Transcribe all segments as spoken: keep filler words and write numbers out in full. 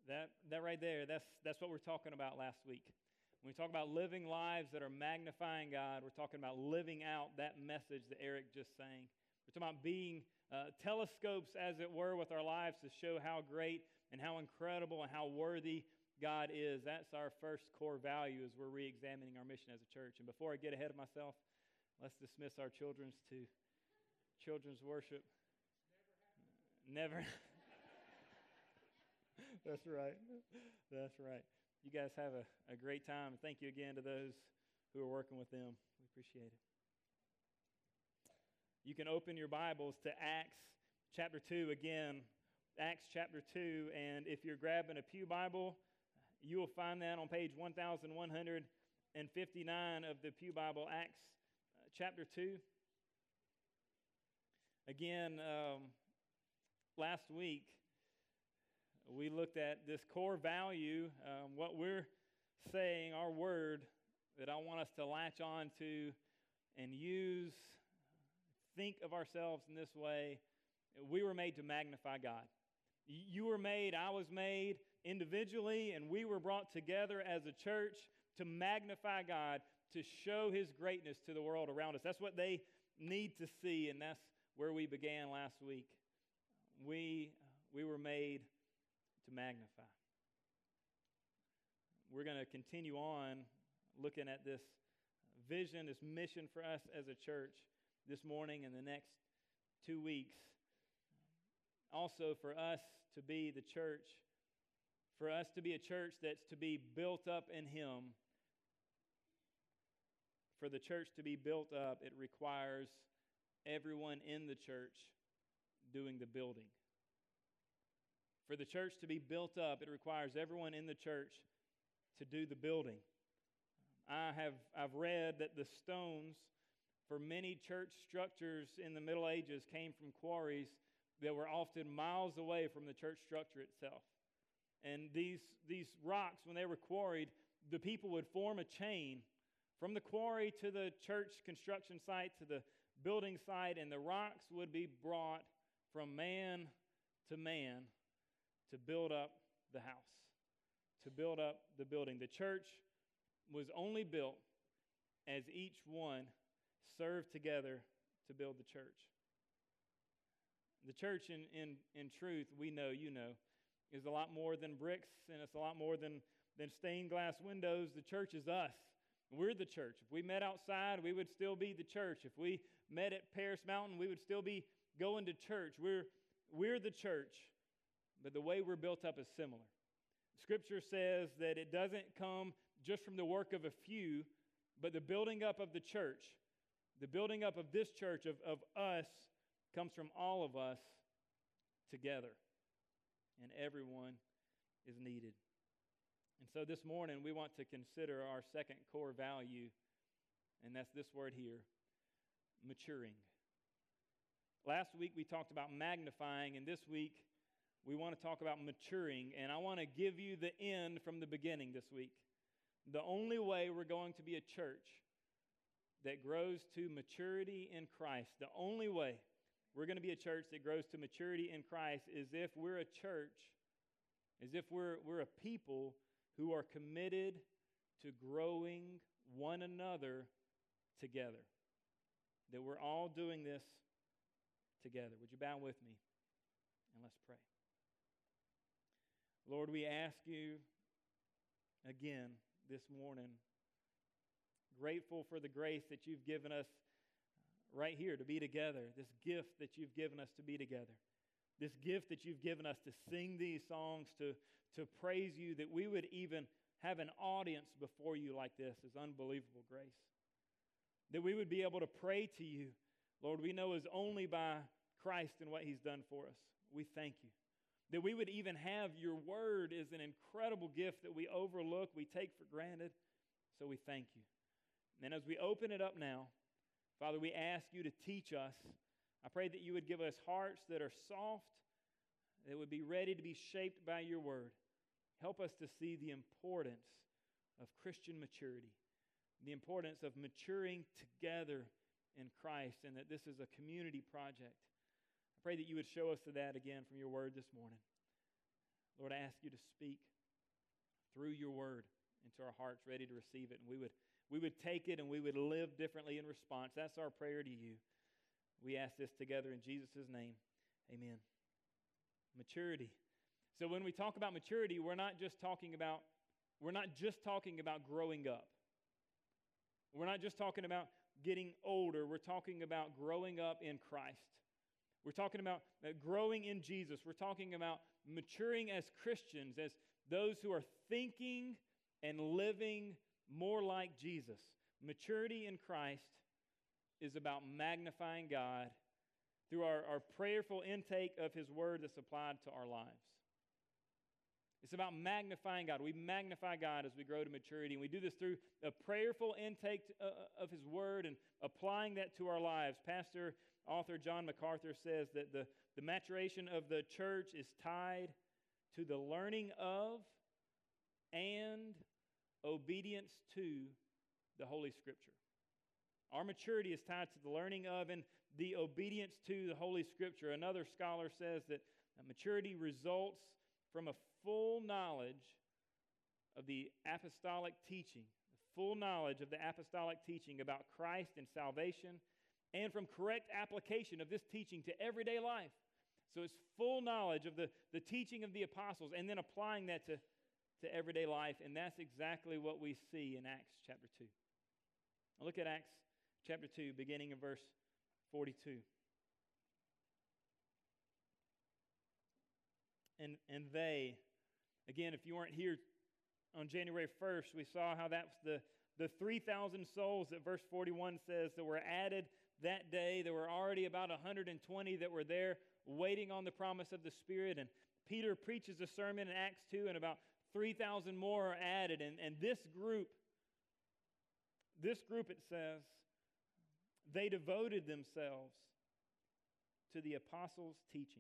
That that right there, that's that's what we're talking about last week. When we talk about living lives that are magnifying God, we're talking about living out that message that Eric just sang. We're talking about being uh, telescopes, as it were, with our lives to show how great and how incredible and how worthy God is. That's our first core value as we're re-examining our mission as a church. And before I get ahead of myself, let's dismiss our children's to children's worship. Never. Never. That's right. That's right. You guys have a, a great time. And thank you again to those who are working with them. We appreciate it. You can open your Bibles to Acts chapter two again. Acts chapter two. And if you're grabbing a pew Bible, you will find that on page one thousand one hundred fifty-nine of the pew Bible, Acts uh, chapter two. Again, um, last week, we looked at this core value, um, what we're saying, our word, that I want us to latch on to and use, think of ourselves in this way. We were made to magnify God. You were made, I was made individually, and we were brought together as a church to magnify God, to show His greatness to the world around us. That's what they need to see, and that's where we began last week. We, we were made to magnify. We're going to continue on looking at this vision, this mission for us as a church this morning and the next two weeks. Also for us to be the church, for us to be a church that's to be built up in Him. For the church to be built up, it requires everyone in the church doing the building. For the church to be built up, it requires everyone in the church to do the building. I have I've read that the stones for many church structures in the Middle Ages came from quarries that were often miles away from the church structure itself. And these, these rocks, when they were quarried, the people would form a chain from the quarry to the church construction site to the building site, and the rocks would be brought from man to man to build up the house, to build up the building. The church was only built as each one served together to build the church. The church, in, in, in truth, we know, you know, is a lot more than bricks, and it's a lot more than, than stained glass windows. The church is us. We're the church. If we met outside, we would still be the church. If we met at Paris Mountain, we would still be going to church. We're, we're the church. But the way we're built up is similar. Scripture says that it doesn't come just from the work of a few, but the building up of the church, the building up of this church, of, of us, comes from all of us together. And everyone is needed. And so this morning we want to consider our second core value, and that's this word here, maturing. Last week we talked about magnifying, and this week we want to talk about maturing, and I want to give you the end from the beginning this week. The only way we're going to be a church that grows to maturity in Christ, the only way we're going to be a church that grows to maturity in Christ is if we're a church, is if we're, we're a people who are committed to growing one another together. That we're all doing this together. Would you bow with me? And let's pray. Lord, we ask you again this morning, grateful for the grace that you've given us right here to be together, this gift that you've given us to be together, this gift that you've given us to sing these songs, to, to praise you, that we would even have an audience before you like this is unbelievable grace. That we would be able to pray to you, Lord, we know is only by Christ and what He's done for us. We thank you. That we would even have your word is an incredible gift that we overlook, we take for granted. So we thank you. And as we open it up now, Father, we ask you to teach us. I pray that you would give us hearts that are soft, that would be ready to be shaped by your word. Help us to see the importance of Christian maturity, the importance of maturing together in Christ, and that this is a community project. I pray that you would show us to that again from your word this morning. Lord, I ask you to speak through your word into our hearts, ready to receive it. And we would, we would take it and we would live differently in response. That's our prayer to you. We ask this together in Jesus' name. Amen. Maturity. So when we talk about maturity, we're not just talking about, we're not just talking about growing up. We're not just talking about getting older. We're talking about growing up in Christ. We're talking about growing in Jesus. We're talking about maturing as Christians, as those who are thinking and living more like Jesus. Maturity in Christ is about magnifying God through our, our prayerful intake of His Word that's applied to our lives. It's about magnifying God. We magnify God as we grow to maturity, and we do this through a prayerful intake of His Word and applying that to our lives. Pastor, author John MacArthur says that the, the maturation of the church is tied to the learning of and obedience to the Holy Scripture. Our maturity is tied to the learning of and the obedience to the Holy Scripture. Another scholar says that maturity results from a full knowledge of the apostolic teaching, the full knowledge of the apostolic teaching about Christ and salvation, and from correct application of this teaching to everyday life. So it's full knowledge of the, the teaching of the apostles and then applying that to, to everyday life, and that's exactly what we see in Acts chapter two. Now look at Acts chapter two, beginning in verse forty-two. And, and they, again, if you weren't here on January first, we saw how that's the, the three thousand souls that verse forty-one says that were added that day. There were already about one hundred twenty that were there waiting on the promise of the Spirit. And Peter preaches a sermon in Acts two, and about three thousand more are added. And, and this group, this group, it says, they devoted themselves to the apostles' teaching.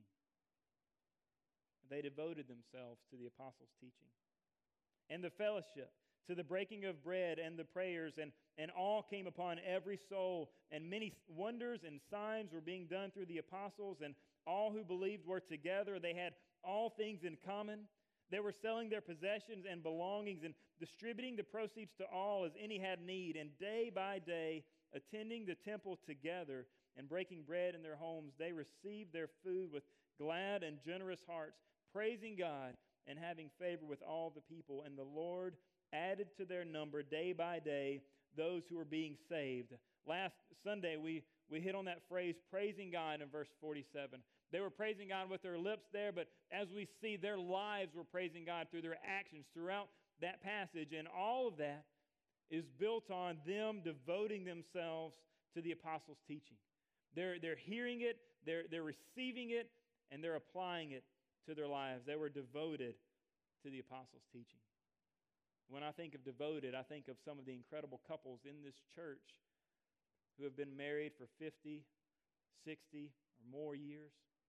They devoted themselves to the apostles' teaching and the fellowship, to the breaking of bread and the prayers, and, and all came upon every soul, and many wonders and signs were being done through the apostles, and all who believed were together. They had all things in common. They were selling their possessions and belongings and distributing the proceeds to all as any had need, and day by day, attending the temple together and breaking bread in their homes, they received their food with glad and generous hearts, praising God and having favor with all the people. And the Lord added to their number day by day those who were being saved. Last Sunday, we, we hit on that phrase, praising God, in verse forty-seven. They were praising God with their lips there, but as we see, their lives were praising God through their actions throughout that passage. And all of that is built on them devoting themselves to the apostles' teaching. They're, they're hearing it, they're, they're receiving it, and they're applying it to their lives. They were devoted to the apostles' teaching. When I think of devoted, I think of some of the incredible couples in this church who have been married for fifty, sixty, or more years.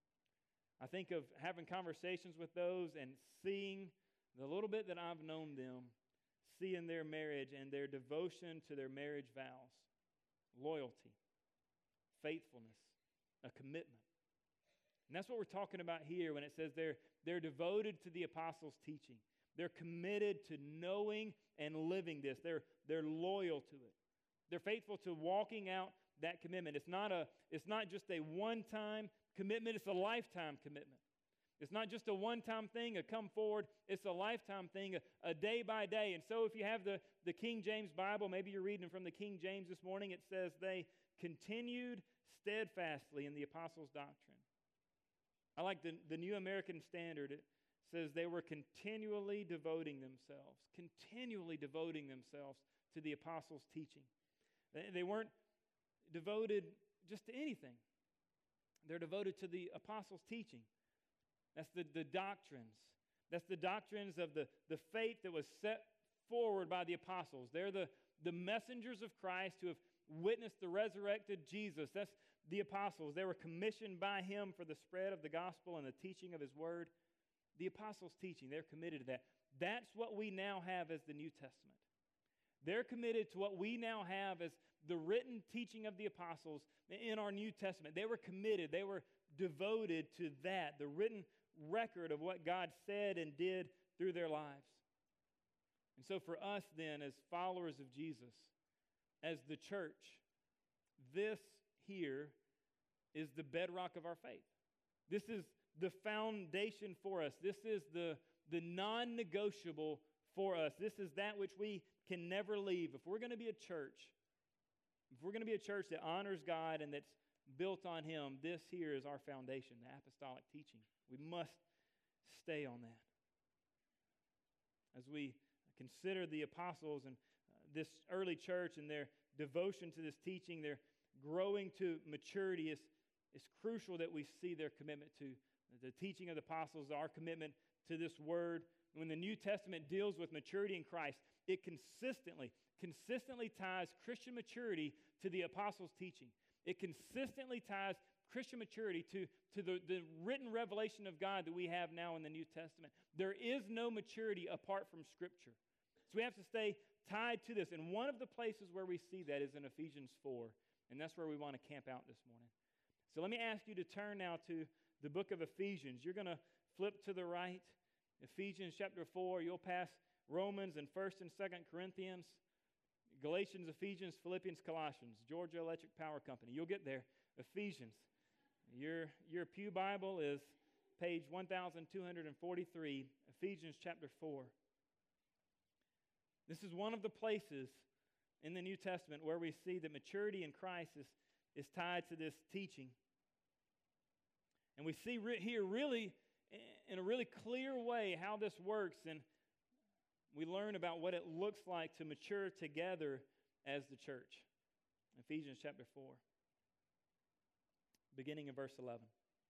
I think of having conversations with those and seeing the little bit that I've known them, seeing their marriage and their devotion to their marriage vows, loyalty, faithfulness, a commitment. And that's what we're talking about here when it says they're, they're devoted to the apostles' teaching. They're committed to knowing and living this. They're, they're loyal to it. They're faithful to walking out that commitment. It's not, a, it's not just a one-time commitment. It's a lifetime commitment. It's not just a one-time thing, a come forward. It's a lifetime thing, a, a day by day. And so if you have the, the King James Bible, maybe you're reading from the King James this morning, it says they continued steadfastly in the apostles' doctrine. I like the, the New American Standard. It says they were continually devoting themselves, continually devoting themselves to the apostles' teaching. They, they weren't devoted just to anything. They're devoted to the apostles' teaching. That's the, the doctrines. That's the doctrines of the, the faith that was set forward by the apostles. They're the, the messengers of Christ who have witnessed the resurrected Jesus. That's the apostles. They were commissioned by Him for the spread of the gospel and the teaching of His word. The apostles' teaching, they're committed to that. That's what we now have as the New Testament. They're committed to what we now have as the written teaching of the apostles in our New Testament. They were committed. They were devoted to that, the written record of what God said and did through their lives. And so for us then, as followers of Jesus, as the church, this here is the bedrock of our faith. This is the foundation for us. This is the, the non-negotiable for us. This is that which we can never leave. If we're going to be a church, if we're going to be a church that honors God and that's built on Him, this here is our foundation, the apostolic teaching. We must stay on that. As we consider the apostles and uh, this early church and their devotion to this teaching, their growing to maturity, is it's crucial that we see their commitment to the teaching of the apostles, our commitment to this word. When the New Testament deals with maturity in Christ, it consistently, consistently ties Christian maturity to the apostles' teaching. It consistently ties Christian maturity to, to the, the written revelation of God that we have now in the New Testament. There is no maturity apart from Scripture. So we have to stay tied to this. And one of the places where we see that is in Ephesians four. And that's where we want to camp out this morning. So let me ask you to turn now to the book of Ephesians. You're going to flip to the right. Ephesians chapter four. You'll pass Romans and first and second Corinthians. Galatians, Ephesians, Philippians, Colossians. Georgia Electric Power Company. You'll get there. Ephesians. Your, your Pew Bible is page one thousand two hundred forty-three. Ephesians chapter four. This is one of the places in the New Testament where we see that maturity in Christ is, is tied to this teaching. And we see re- here really, in a really clear way, how this works. And we learn about what it looks like to mature together as the church. Ephesians chapter four, beginning in verse eleven.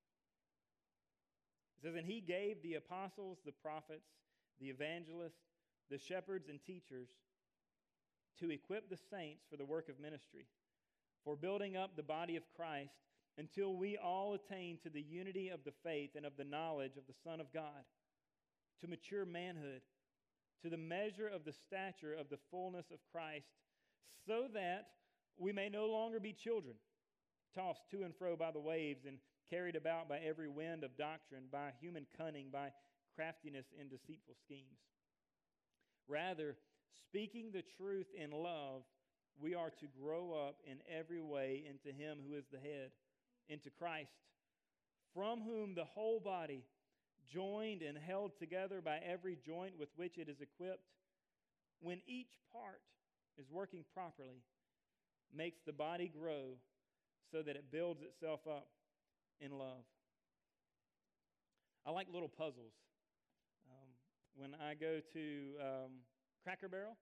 It says, "And He gave the apostles, the prophets, the evangelists, the shepherds and teachers to equip the saints for the work of ministry, for building up the body of Christ, until we all attain to the unity of the faith and of the knowledge of the Son of God, to mature manhood, to the measure of the stature of the fullness of Christ, so that we may no longer be children, tossed to and fro by the waves and carried about by every wind of doctrine, by human cunning, by craftiness in deceitful schemes. Rather, speaking the truth in love, we are to grow up in every way into Him who is the head, into Christ, from whom the whole body, joined and held together by every joint with which it is equipped, when each part is working properly, makes the body grow so that it builds itself up in love." I like little puzzles. Um, when I go to um, Cracker Barrel,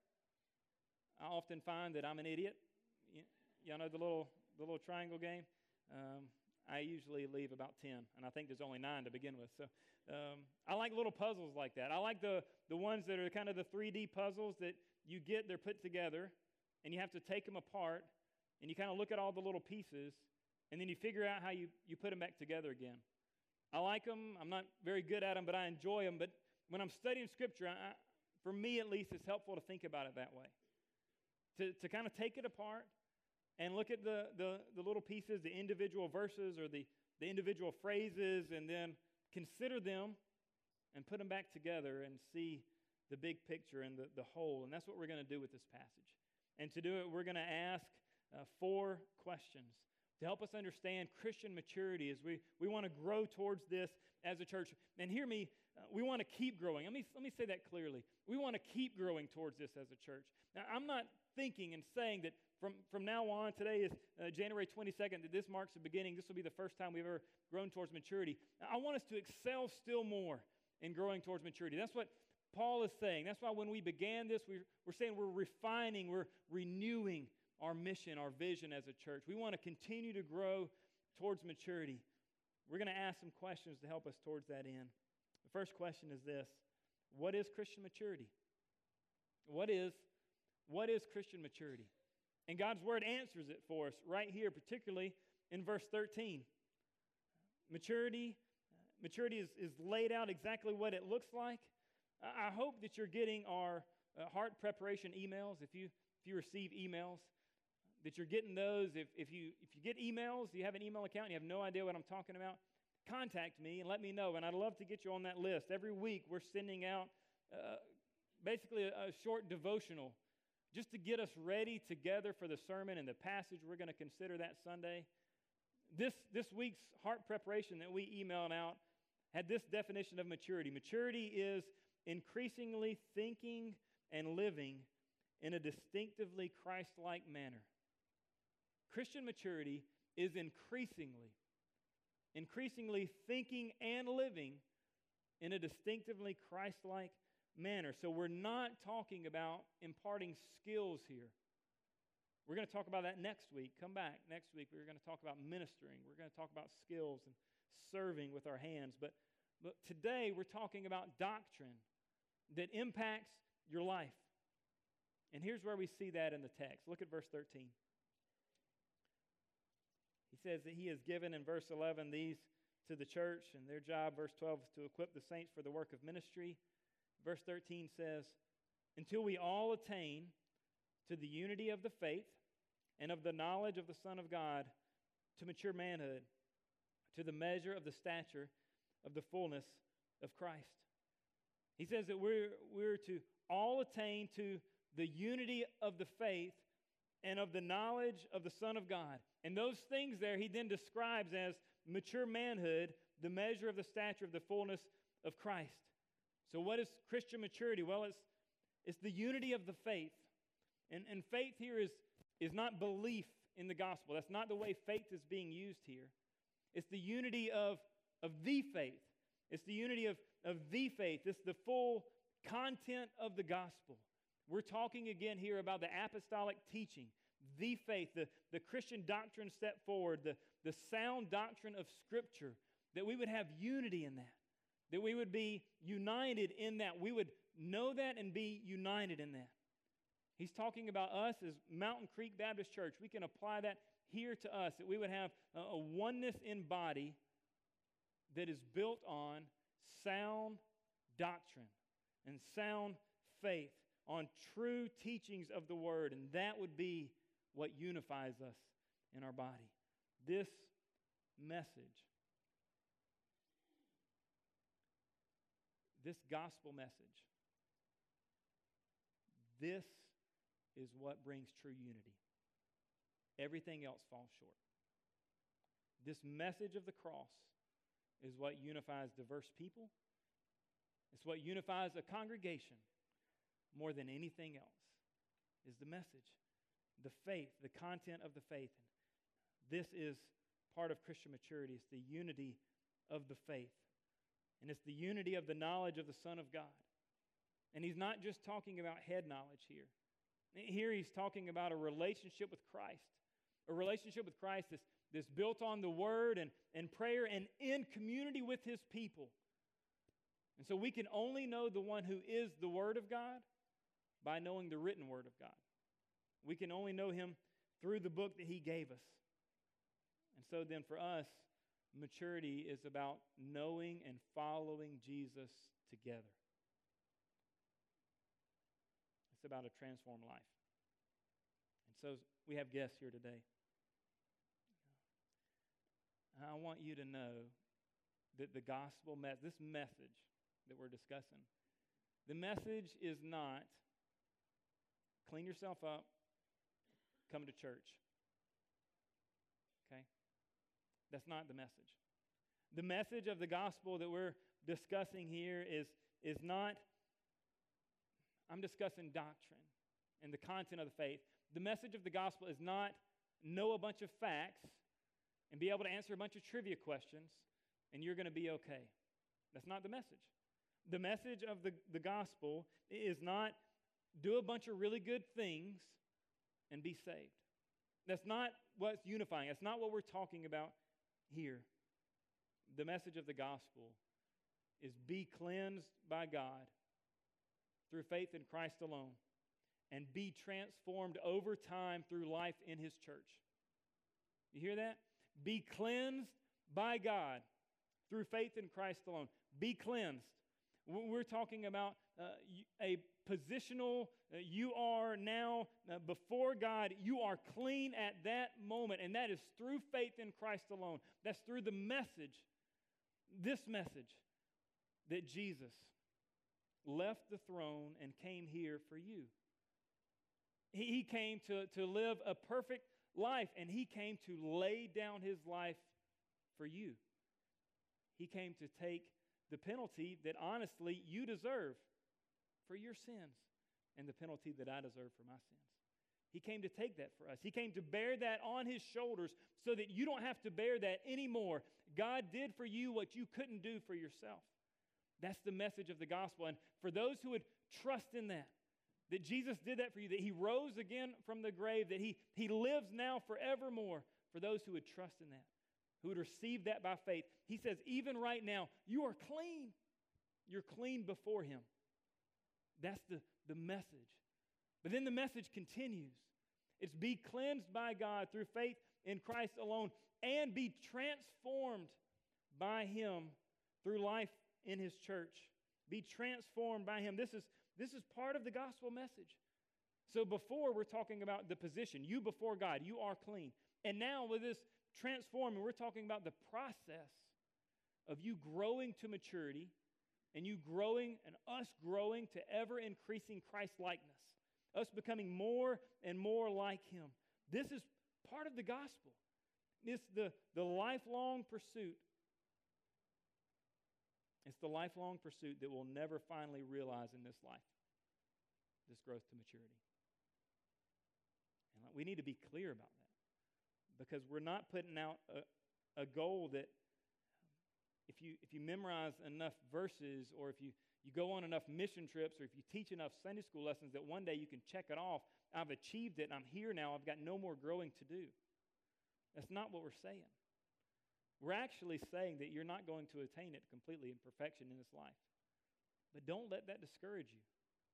I often find that I'm an idiot. Y- y'all know the little the little triangle game? Um, I usually leave about ten, and I think there's only nine to begin with. So um, I like little puzzles like that. I like the, the ones that are kind of the three D puzzles that you get, they're put together, and you have to take them apart, and you kind of look at all the little pieces, and then you figure out how you, you put them back together again. I like them. I'm not very good at them, but I enjoy them. But when I'm studying Scripture, I, for me at least, it's helpful to think about it that way. To, to kind of take it apart and look at the, the, the little pieces, the individual verses or the, the individual phrases, and then consider them and put them back together and see the big picture and the, the whole. And that's what we're going to do with this passage. And to do it, we're going to ask uh, four questions to help us understand Christian maturity as we, we want to grow towards this as a church. And hear me, uh, we want to keep growing. Let me, let me say that clearly. We want to keep growing towards this as a church. Now, I'm not thinking and saying that from, from now on, today is uh, January twenty-second, that this marks the beginning. This will be the first time we've ever grown towards maturity. Now, I want us to excel still more in growing towards maturity. That's what Paul is saying. That's why when we began this, we, we're saying we're refining, we're renewing our mission, our vision as a church. We want to continue to grow towards maturity. We're going to ask some questions to help us towards that end. The first question is this: what is Christian maturity? What is, what is Christian maturity? And God's Word answers it for us right here, particularly in verse thirteen. Maturity, maturity is, is laid out exactly what it looks like. I hope that you're getting our uh, heart preparation emails. If you if you receive emails, that you're getting those. If if you if you get emails, you have an email account, and you have no idea what I'm talking about, contact me and let me know, and I'd love to get you on that list. Every week we're sending out uh, basically a, a short devotional just to get us ready together for the sermon and the passage we're going to consider that Sunday. This, this week's heart preparation that we emailed out had this definition of maturity. Maturity is increasingly thinking and living in a distinctively Christ-like manner. Christian maturity is increasingly, increasingly thinking and living in a distinctively Christ-like manner. So we're not talking about imparting skills here. We're going to talk about that next week. Come back next week. We're going to talk about ministering. We're going to talk about skills and serving with our hands. But, but today we're talking about doctrine that impacts your life. And here's where we see that in the text. Look at verse thirteen. He says that he has given in verse eleven these to the church, and their job, verse twelve, is to equip the saints for the work of ministry. Verse thirteen says, until we all attain to the unity of the faith and of the knowledge of the Son of God, to mature manhood, to the measure of the stature of the fullness of Christ. He says that we're, we're to all attain to the unity of the faith and of the knowledge of the Son of God. And those things there he then describes as mature manhood, the measure of the stature of the fullness of Christ. So what is Christian maturity? Well, it's, it's the unity of the faith. And, and faith here is, is not belief in the gospel. That's not the way faith is being used here. It's the unity of, of the faith. It's the unity of, of the faith. It's the full content of the gospel. We're talking again here about the apostolic teaching, the faith, the, the Christian doctrine set forward, the, the sound doctrine of Scripture, that we would have unity in that. That we would be united in that. We would know that and be united in that. He's talking about us as Mountain Creek Baptist Church. We can apply that here to us, that we would have a, a oneness in body that is built on sound doctrine and sound faith, on true teachings of the Word, and that would be what unifies us in our body. This message, this gospel message, this is what brings true unity. Everything else falls short. This message of the cross is what unifies diverse people. It's what unifies a congregation more than anything else, is the message, the faith, the content of the faith. This is part of Christian maturity. It's the unity of the faith. And it's the unity of the knowledge of the Son of God. And he's not just talking about head knowledge here. Here he's talking about a relationship with Christ. A relationship with Christ that's, that's built on the Word and, and prayer and in community with His people. And so we can only know the one who is the Word of God by knowing the written Word of God. We can only know Him through the book that He gave us. And so then for us, maturity is about knowing and following Jesus together. It's about a transformed life. And so we have guests here today. I want you to know that the gospel, me- this message that we're discussing, the message is not clean yourself up, come to church. Okay? That's not the message. The message of the gospel that we're discussing here is, is not, I'm discussing doctrine and the content of the faith. The message of the gospel is not know a bunch of facts and be able to answer a bunch of trivia questions and you're going to be okay. That's not the message. The message of the, the gospel is not do a bunch of really good things and be saved. That's not what's unifying. That's not what we're talking about here. The message of the gospel is be cleansed by God through faith in Christ alone and be transformed over time through life in His church. You hear that? Be cleansed by God through faith in Christ alone. Be cleansed. We're talking about uh, a positional, uh, you are now uh, before God, you are clean at that moment, and that is through faith in Christ alone. That's through the message This message that Jesus left the throne and came here for you. He, he came to, to live a perfect life, and he came to lay down his life for you. He came to take the penalty that honestly you deserve for your sins and the penalty that I deserve for my sins. He came to take that for us. He came to bear that on his shoulders so that you don't have to bear that anymore. God did for you what you couldn't do for yourself. That's the message of the gospel. And for those who would trust in that, that Jesus did that for you, that he rose again from the grave, that he, he lives now forevermore, for those who would trust in that, who would receive that by faith, he says, even right now, you are clean. You're clean before him. That's the, the message. But then the message continues. It's be cleansed by God through faith in Christ alone and be transformed by him through life in his church. Be transformed by him. This is, this is part of the gospel message. So before we're talking about the position, you before God, you are clean. And now with this transforming, we're talking about the process of you growing to maturity and you growing and us growing to ever increasing Christ-likeness. Us becoming more and more like him. This is part of the gospel. It's the, the lifelong pursuit. It's the lifelong pursuit that we'll never finally realize in this life. This growth to maturity. And we need to be clear about that. Because we're not putting out a, a goal that if you, if you memorize enough verses or if you You go on enough mission trips, or if you teach enough Sunday school lessons that one day you can check it off. I've achieved it and I'm here now. I've got no more growing to do. That's not what we're saying. We're actually saying that you're not going to attain it completely in perfection in this life. But don't let that discourage you.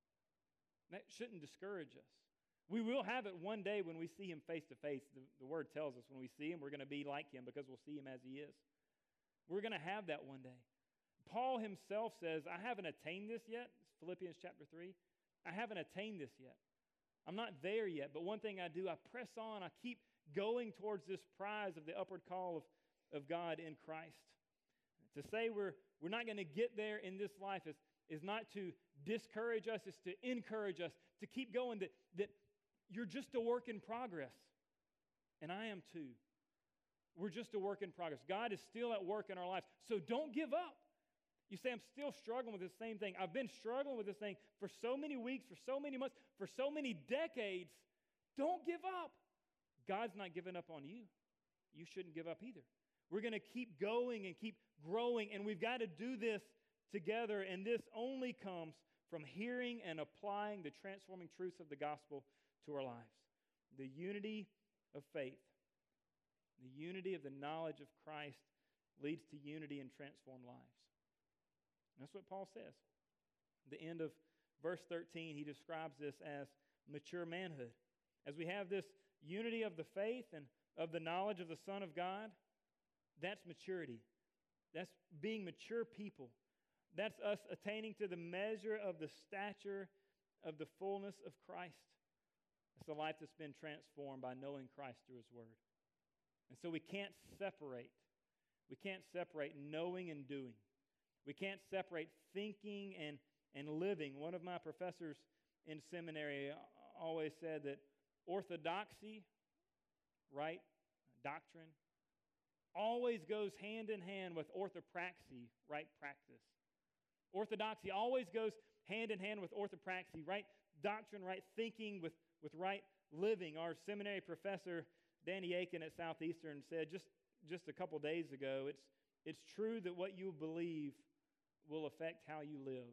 That shouldn't discourage us. We will have it one day when we see him face to face. The, the word tells us when we see him, we're going to be like him because we'll see him as he is. We're going to have that one day. Paul himself says, I haven't attained this yet. It's Philippians chapter three. I haven't attained this yet. I'm not there yet, but one thing I do, I press on. I keep going towards this prize of the upward call of, of God in Christ. To say we're, we're not going to get there in this life is, is not to discourage us, it's to encourage us, to keep going, that, that you're just a work in progress. And I am too. We're just a work in progress. God is still at work in our lives. So don't give up. You say, I'm still struggling with the same thing. I've been struggling with this thing for so many weeks, for so many months, for so many decades. Don't give up. God's not giving up on you. You shouldn't give up either. We're going to keep going and keep growing, and we've got to do this together, and this only comes from hearing and applying the transforming truths of the gospel to our lives. The unity of faith, the unity of the knowledge of Christ leads to unity and transformed lives. That's what Paul says. At the end of verse thirteen, he describes this as mature manhood. As we have this unity of the faith and of the knowledge of the Son of God, that's maturity. That's being mature people. That's us attaining to the measure of the stature of the fullness of Christ. It's a life that's been transformed by knowing Christ through his word. And so we can't separate. We can't separate knowing and doing. We can't separate thinking and, and living. One of my professors in seminary always said that orthodoxy, right, doctrine, always goes hand in hand with orthopraxy, right practice. Orthodoxy always goes hand in hand with orthopraxy, right doctrine, right thinking with, with right living. Our seminary professor, Danny Aiken at Southeastern, said just, just a couple days ago, it's, it's true that what you believe will affect how you live.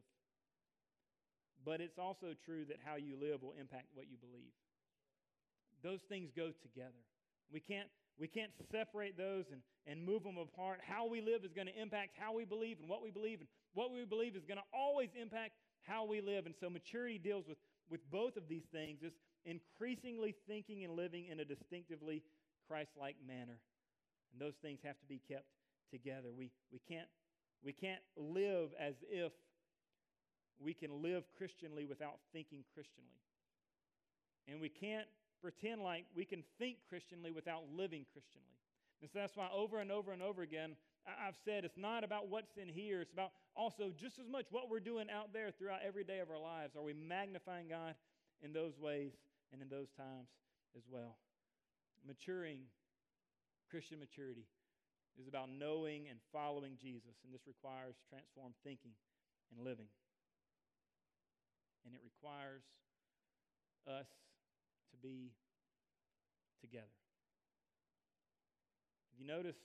But it's also true that how you live will impact what you believe. Those things go together. We can't, we can't separate those and, and move them apart. How we live is going to impact how we believe and what we believe. And what we believe is going to always impact how we live. And so maturity deals with, with both of these things. It's increasingly thinking and living in a distinctively Christ-like manner. And those things have to be kept together. We, we can't We can't live as if we can live Christianly without thinking Christianly. And we can't pretend like we can think Christianly without living Christianly. And so that's why over and over and over again, I've said it's not about what's in here. It's about also just as much what we're doing out there throughout every day of our lives. Are we magnifying God in those ways and in those times as well? Maturing, Christian maturity, is about knowing and following Jesus, and this requires transformed thinking and living. And it requires us to be together. Have you noticed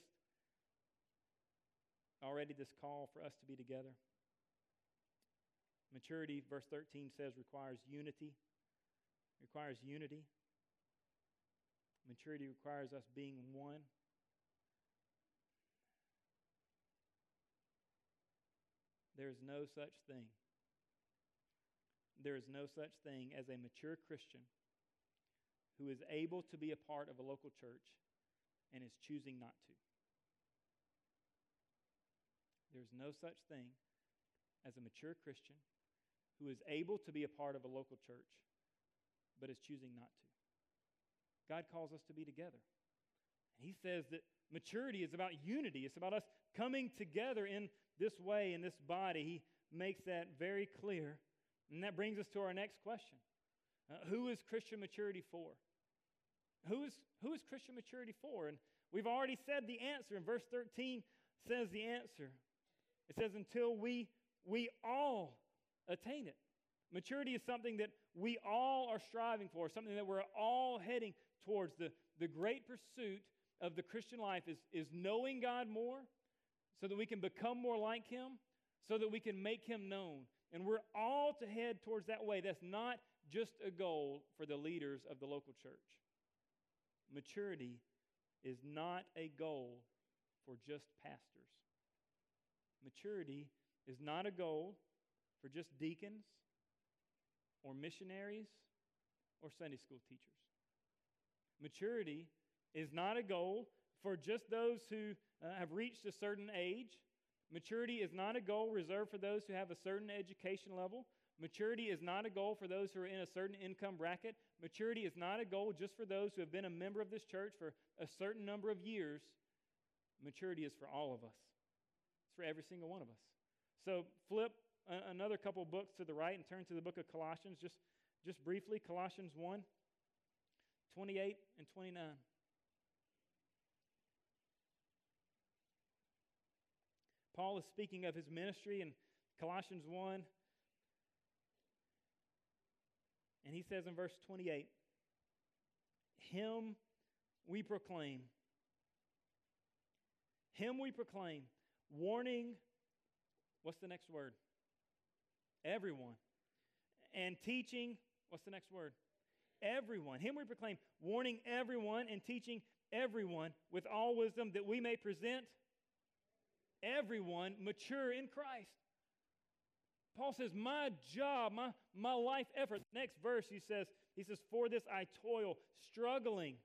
already this call for us to be together? Maturity, verse thirteen says, requires unity. Requires unity. Maturity requires us being one. There is no such thing. There is no such thing as a mature Christian who is able to be a part of a local church and is choosing not to. There's no such thing as a mature Christian who is able to be a part of a local church but is choosing not to. God calls us to be together. And He says that maturity is about unity. It's about us coming together in this way, in this body. He makes that very clear. And that brings us to our next question. Uh, who is Christian maturity for? Who is, who is Christian maturity for? And we've already said the answer. And verse thirteen says the answer. It says, until we, we all attain it. Maturity is something that we all are striving for, something that we're all heading towards. The, the great pursuit of the Christian life is, is knowing God more so that we can become more like Him, so that we can make Him known. And we're all to head towards that way. That's not just a goal for the leaders of the local church. Maturity is not a goal for just pastors. Maturity is not a goal for just deacons or missionaries or Sunday school teachers. Maturity is not a goal for just those who uh, have reached a certain age. Maturity is not a goal reserved for those who have a certain education level. Maturity is not a goal for those who are in a certain income bracket. Maturity is not a goal just for those who have been a member of this church for a certain number of years. Maturity is for all of us. It's for every single one of us. So flip a- another couple books to the right and turn to the book of Colossians, just, just briefly. Colossians one, twenty-eight and twenty-nine. Paul is speaking of his ministry in Colossians one. And he says in verse twenty-eight, Him we proclaim. Him we proclaim, warning, what's the next word? Everyone. And teaching, what's the next word? Everyone. Him we proclaim, warning everyone and teaching everyone with all wisdom, that we may present everyone mature in Christ. Paul says, my job, my, my life effort. Next verse, he says, he says, for this I toil, struggling.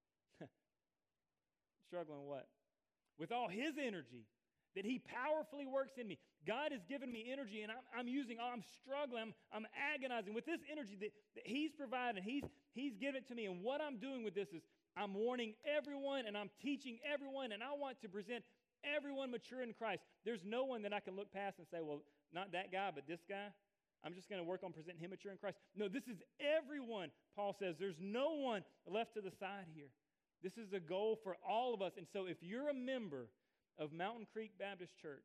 Struggling what? With all His energy that He powerfully works in me. God has given me energy, and I'm, I'm using, I'm struggling, I'm, I'm agonizing with this energy that, that He's provided. He's, he's given it to me. And what I'm doing with this is I'm warning everyone, and I'm teaching everyone, and I want to present everyone mature in Christ. There's no one that I can look past and say, well, not that guy, but this guy. I'm just going to work on presenting him mature in Christ. No, this is everyone, Paul says. There's no one left to the side here. This is a goal for all of us. And so if you're a member of Mountain Creek Baptist Church,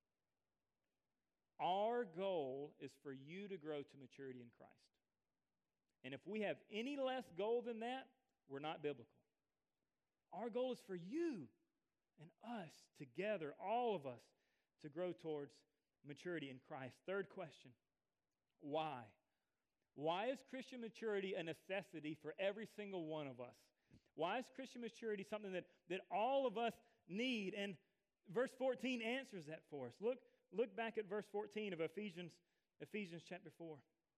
our goal is for you to grow to maturity in Christ. And if we have any less goal than that, we're not biblical. Our goal is for you and us together, all of us, to grow towards maturity in Christ. Third question, why? Why is Christian maturity a necessity for every single one of us? Why is Christian maturity something that, that all of us need? And verse fourteen answers that for us. Look, look back at verse fourteen of Ephesians, Ephesians chapter four.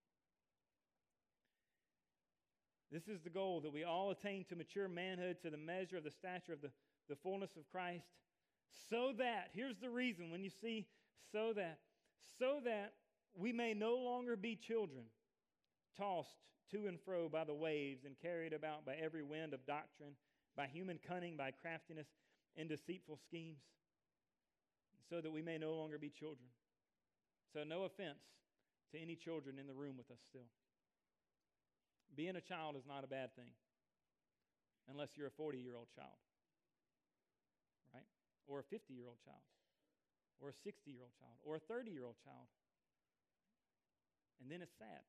This is the goal, that we all attain to mature manhood, to the measure of the stature of the, the fullness of Christ, so that, here's the reason when you see so that, so that we may no longer be children, tossed to and fro by the waves and carried about by every wind of doctrine, by human cunning, by craftiness, in deceitful schemes, so that we may no longer be children. So no offense to any children in the room with us still. Being a child is not a bad thing, unless you're a forty-year-old child, right? Or a fifty-year-old child, or a sixty-year-old child, or a thirty-year-old child. And then it's sad.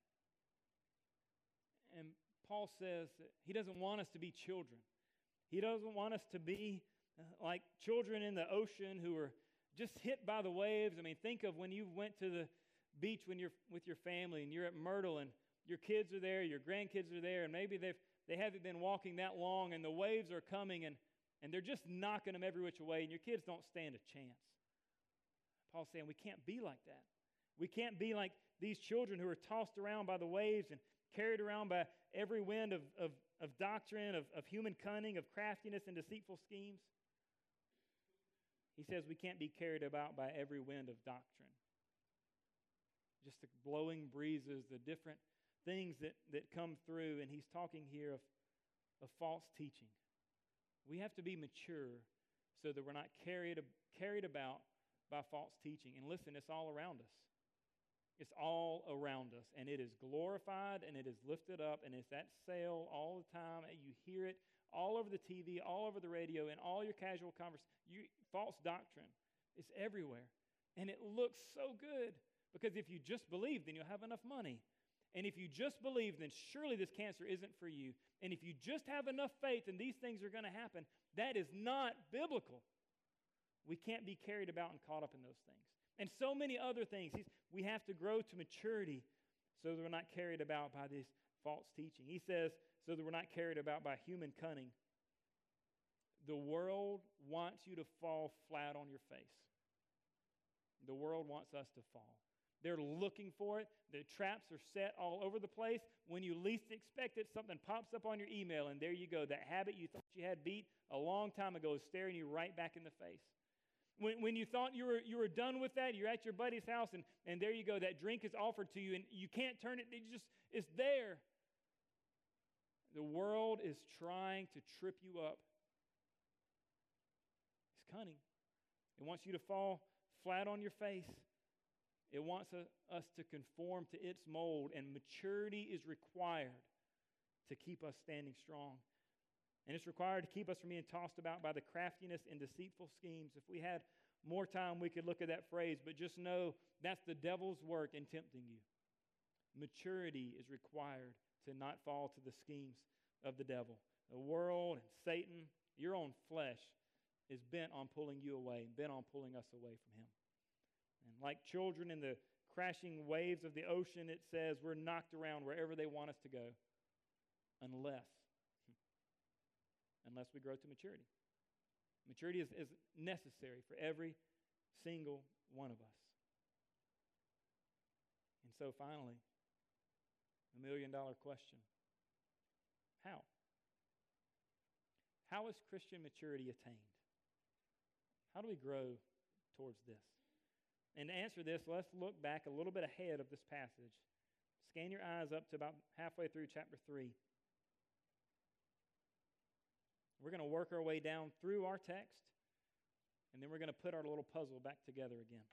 And Paul says that he doesn't want us to be children. He doesn't want us to be uh, like children in the ocean who are just hit by the waves. I mean, think of when you went to the beach when you're with your family and you're at Myrtle and your kids are there, your grandkids are there, and maybe they've they haven't been walking that long and the waves are coming and, and they're just knocking them every which way and your kids don't stand a chance. Paul's saying we can't be like that. We can't be like these children who are tossed around by the waves and carried around by every wind of, of, of doctrine, of, of human cunning, of craftiness and deceitful schemes. He says we can't be carried about by every wind of doctrine. Just the blowing breezes, the different things that, that come through. And he's talking here of, of false teaching. We have to be mature so that we're not carried, carried about by false teaching. And listen, it's all around us. It's all around us. And it is glorified and it is lifted up and it's at sale all the time. And you hear it all over the T V, all over the radio, in all your casual conversations. You, false doctrine is everywhere. And it looks so good. Because if you just believe, then you'll have enough money. And if you just believe, then surely this cancer isn't for you. And if you just have enough faith and these things are going to happen, that is not biblical. We can't be carried about and caught up in those things. And so many other things. He's, we have to grow to maturity so that we're not carried about by this false teaching. He says, so that we're not carried about by human cunning. The world wants you to fall flat on your face. The world wants us to fall. They're looking for it. The traps are set all over the place. When you least expect it, something pops up on your email, and there you go. That habit you thought you had beat a long time ago is staring you right back in the face. When, when you thought you were, you were done with that, you're at your buddy's house, and, and there you go. That drink is offered to you, and you can't turn it. It just, it's there. The world is trying to trip you up. It's cunning. It wants you to fall flat on your face. It wants a, us to conform to its mold, and maturity is required to keep us standing strong. And it's required to keep us from being tossed about by the craftiness and deceitful schemes. If we had more time, we could look at that phrase, but just know that's the devil's work in tempting you. Maturity is required to not fall to the schemes of the devil. The world and Satan, your own flesh, is bent on pulling you away, bent on pulling us away from him. And like children in the crashing waves of the ocean, it says we're knocked around wherever they want us to go unless, unless we grow to maturity. Maturity is, is necessary for every single one of us. And so finally, the million-dollar question. How? How is Christian maturity attained? How do we grow towards this? And to answer this, let's look back a little bit ahead of this passage. Scan your eyes up to about halfway through chapter three. We're going to work our way down through our text, and then we're going to put our little puzzle back together again.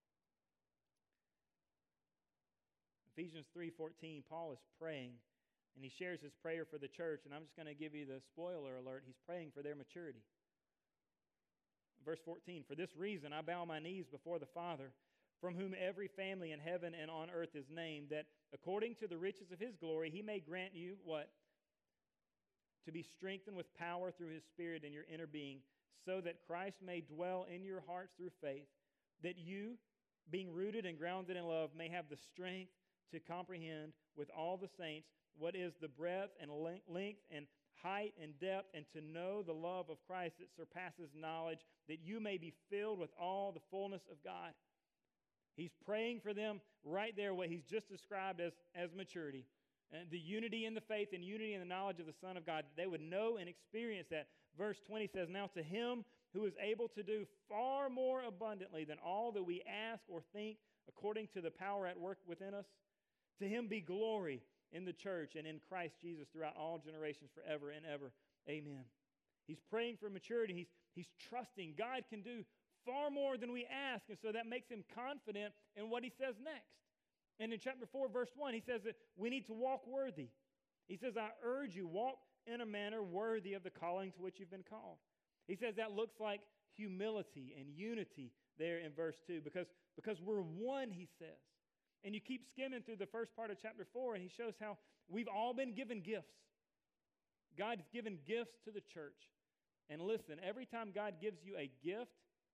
Ephesians three fourteen, Paul is praying, and he shares his prayer for the church, and I'm just going to give you the spoiler alert. He's praying for their maturity. Verse fourteen, for this reason I bow my knees before the Father, from whom every family in heaven and on earth is named, that according to the riches of his glory he may grant you, what? To be strengthened with power through his Spirit in your inner being, so that Christ may dwell in your hearts through faith, that you, being rooted and grounded in love, may have the strength to comprehend with all the saints what is the breadth and length and height and depth, and to know the love of Christ that surpasses knowledge, that you may be filled with all the fullness of God. He's praying for them right there, what he's just described as, as maturity. And the unity in the faith and unity in the knowledge of the Son of God. They would know and experience that. Verse twenty says, now to him who is able to do far more abundantly than all that we ask or think, according to the power at work within us, to him be glory in the church and in Christ Jesus throughout all generations forever and ever. Amen. He's praying for maturity. He's, He's trusting God can do far more than we ask, and so that makes him confident in what he says next. And in chapter four, verse one, he says that we need to walk worthy. He says, I urge you, walk in a manner worthy of the calling to which you've been called. He says that looks like humility and unity there in verse two, because, because we're one, he says. And you keep skimming through the first part of chapter four, and he shows how we've all been given gifts. God's given gifts to the church. And listen, every time God gives you a gift,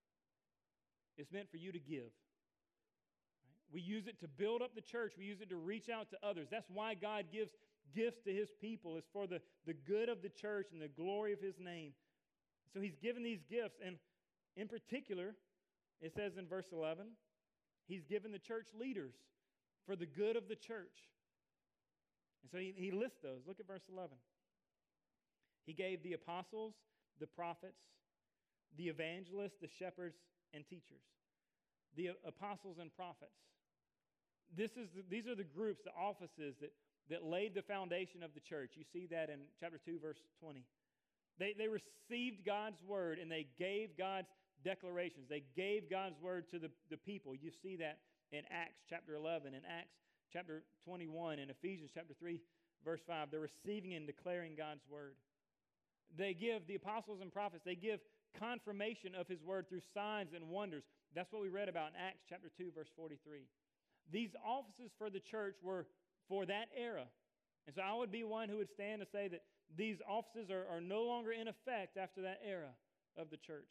it's meant for you to give. Right? We use it to build up the church. We use it to reach out to others. That's why God gives gifts to his people. It's for the, the good of the church and the glory of his name. So he's given these gifts. And in particular, it says in verse eleven, he's given the church leaders for the good of the church. And so he, he lists those. Look at verse eleven. He gave the apostles, the prophets, the evangelists, the shepherds, and teachers. The apostles and prophets. This is the, these are the groups, the offices that, that laid the foundation of the church. You see that in chapter two, verse twenty. They, they received God's word and they gave God's declarations. They gave God's word to the, the people. You see that in Acts chapter eleven, in Acts chapter twenty-one, in Ephesians chapter three, verse five. They're receiving and declaring God's word. They give, the apostles and prophets, they give confirmation of his word through signs and wonders. That's what we read about in Acts chapter two, verse forty-three. These offices for the church were for that era. And so I would be one who would stand to say that these offices are, are no longer in effect after that era of the church.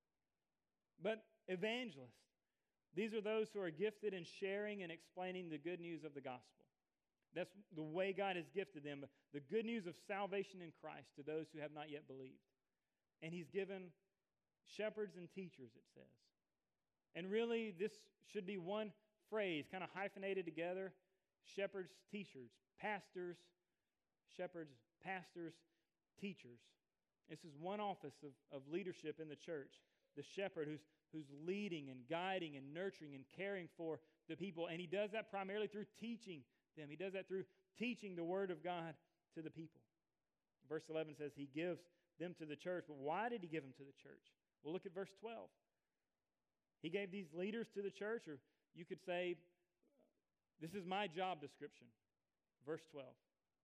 But evangelists, these are those who are gifted in sharing and explaining the good news of the gospel. That's the way God has gifted them, the good news of salvation in Christ to those who have not yet believed. And he's given shepherds and teachers, it says. And really, this should be one phrase, kind of hyphenated together: shepherds, teachers, pastors, shepherds, pastors, teachers. This is one office of, of leadership in the church. The shepherd who's, who's leading and guiding and nurturing and caring for the people. And he does that primarily through teaching them. He does that through teaching the word of God to the people. Verse eleven says he gives them to the church. But why did he give them to the church? Well, look at verse twelve. He gave these leaders to the church, or you could say, this is my job description. Verse twelve.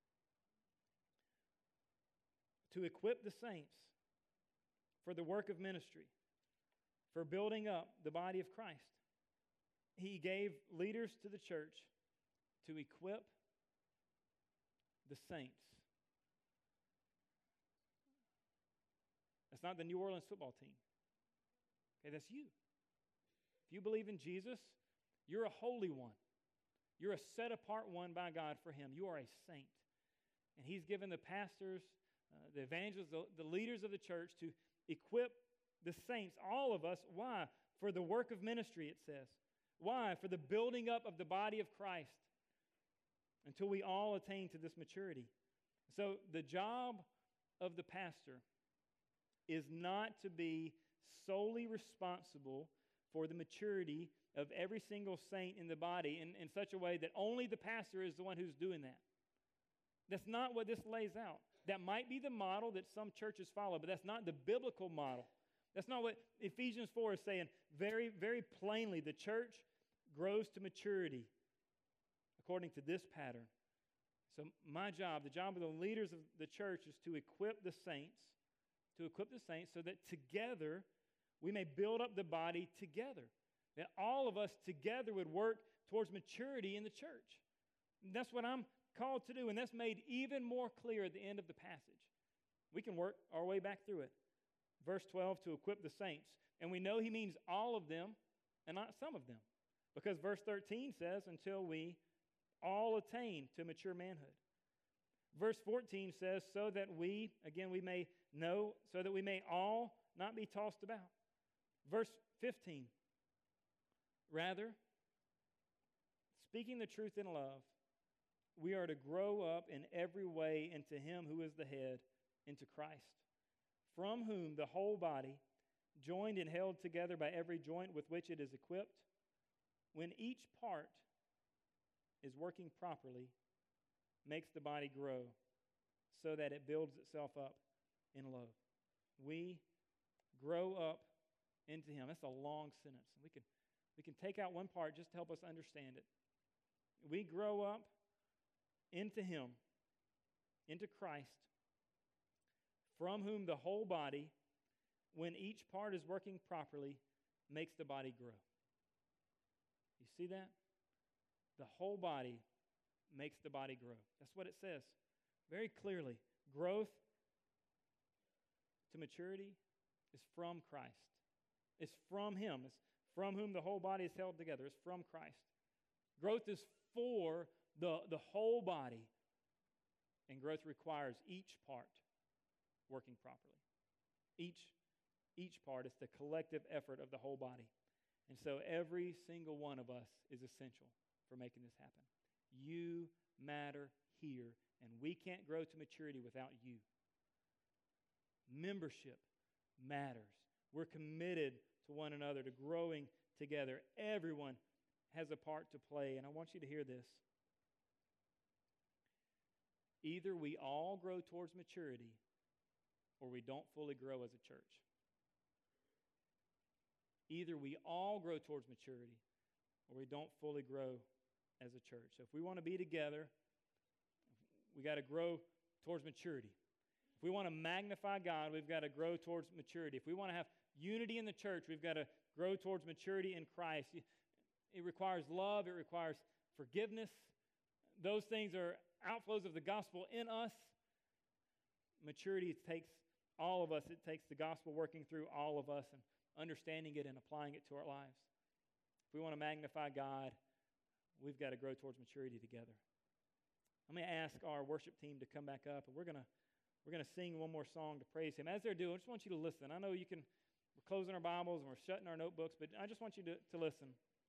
To equip the saints for the work of ministry, for building up the body of Christ. He gave leaders to the church to equip the saints. That's not the New Orleans football team. Okay, that's you. If you believe in Jesus, you're a holy one. You're a set-apart one by God for him. You are a saint. And he's given the pastors, uh, the evangelists, the, the leaders of the church to equip the saints, all of us. Why? For the work of ministry, it says. Why? For the building up of the body of Christ until we all attain to this maturity. So the job of the pastor is not to be solely responsible for the maturity of every single saint in the body in, in such a way that only the pastor is the one who's doing that. That's not what this lays out. That might be the model that some churches follow, but that's not the biblical model. That's not what Ephesians four is saying. Very, very plainly, the church grows to maturity according to this pattern. So my job, the job of the leaders of the church, is to equip the saints, to equip the saints so that together we may build up the body together. That all of us together would work towards maturity in the church. And that's what I'm called to do, and that's made even more clear at the end of the passage. We can work our way back through it. Verse twelve, to equip the saints. And we know he means all of them and not some of them. Because verse thirteen says, until we all attain to mature manhood. Verse fourteen says, so that we, again, we may know, so that we may all not be tossed about. Verse fifteen, rather, speaking the truth in love, we are to grow up in every way into him who is the head, into Christ, from whom the whole body, joined and held together by every joint with which it is equipped, when each part is working properly, makes the body grow so that it builds itself up in love. We grow up into Him. That's a long sentence. We can, we can take out one part just to help us understand it. We grow up into Him, into Christ, from whom the whole body, when each part is working properly, makes the body grow. You see that? The whole body makes the body grow. That's what it says very clearly. Growth to maturity is from Christ. It's from Him. It's from whom the whole body is held together. It's from Christ. Growth is for the, the whole body, and growth requires each part working properly. Each, each part is the collective effort of the whole body. And so every single one of us is essential for making this happen. You matter here, and we can't grow to maturity without you. Membership matters. We're committed to one another, to growing together. Everyone has a part to play, and I want you to hear this. Either we all grow towards maturity, or we don't fully grow as a church. Either we all grow towards maturity, or we don't fully grow as a church. So if we want to be together, we got to grow towards maturity. If we want to magnify God, we've got to grow towards maturity. If we want to have unity in the church, we've got to grow towards maturity in Christ. It requires love. It requires forgiveness. Those things are outflows of the gospel in us. Maturity takes all of us. It takes the gospel working through all of us and understanding it and applying it to our lives. If we want to magnify God, we've got to grow towards maturity together. Let me ask our worship team to come back up, and we're going to we're going to sing one more song to praise Him. As they're doing, I just want you to listen. I know you can, we're closing our Bibles and we're shutting our notebooks, but I just want you to, to listen.